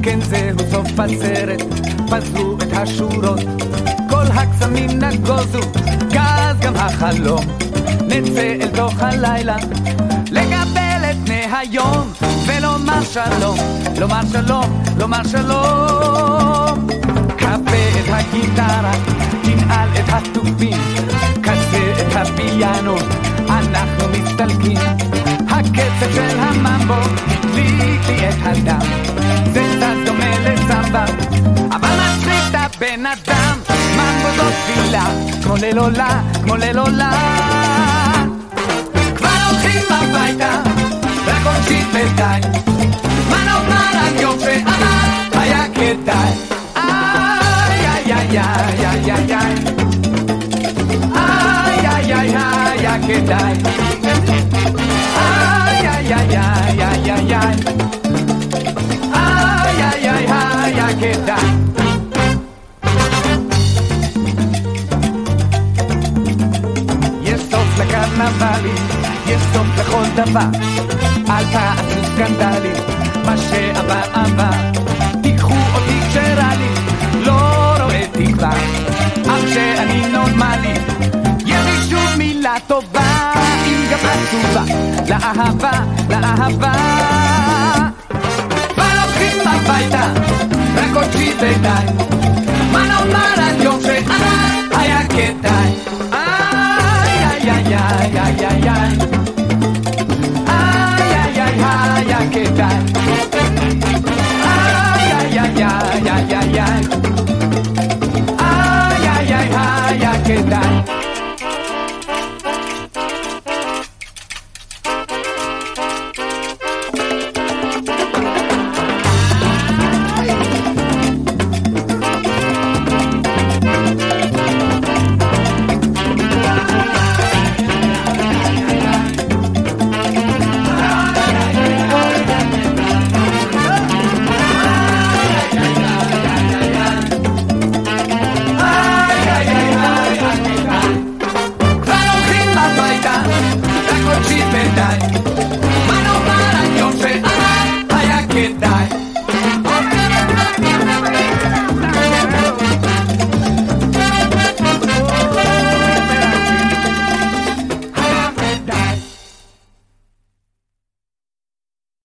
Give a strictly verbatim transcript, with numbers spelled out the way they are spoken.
כן זהו סוף הסרט, פזרו את השורות, כל הקסמים נגוזו, גז גם החלום. נצא אל תוך הלילה, לקבל את פני היום, ולומר שלום, לומר שלום, לומר שלום. קפה את הגיטרה, תנעל את התופים, כזה את הפיאנו, אנחנו מסתלקים. הקצב של הממבו הדליק לי את הדם, זה קצת דומה לסמבה, אבל מצחיק את הבן אדם. ממבו זאת תפילה, כמו ליל עולה, כמו ליל עולה. כבר הולכים הביתה, רק עוד שיט ודי, מה נאמר על יום שעבר היה כדאי. איי איי איי איי איי איי איי איי איי היה כדאי. איי איי איי איי איי איי איי איי איי היה כדאי. יש סוף לקרנבלים, יש סוף לכל דבר, אל תעשו סקנדלים, מה שעבר עבר. תיקחו אותי כשרע לי, לא רואה תקווה, אך שאני נורמלי, יש לי שוב מילה טובה, עם גם עצובה, לאהבה, לאהבה. כבר הולכים הביתה, רק עוד שיט ודי, מה נאמר על יום שעבר היה כדאי. איי איי איי איי איי איי